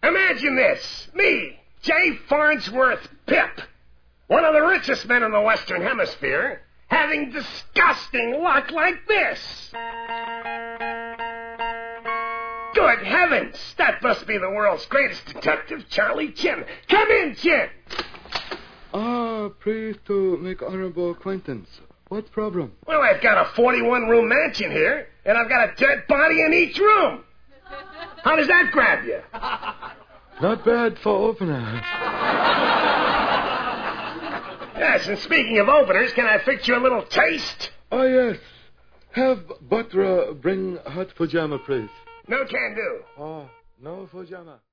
Imagine this. Me, J. Farnsworth Pip, one of the richest men in the Western Hemisphere, having disgusting luck like this. Good heavens! That must be the world's greatest detective, Charlie Chin. Come in, Chin! Pleased to make honorable acquaintance. What problem? Well, I've got a 41-room mansion here, and I've got a dead body in each room. How does that grab you? Not bad for opener. Yes, and speaking of openers, can I fix you a little taste? Oh, yes. Have Butler bring hot pajama, please. No can do. Oh, no pajama.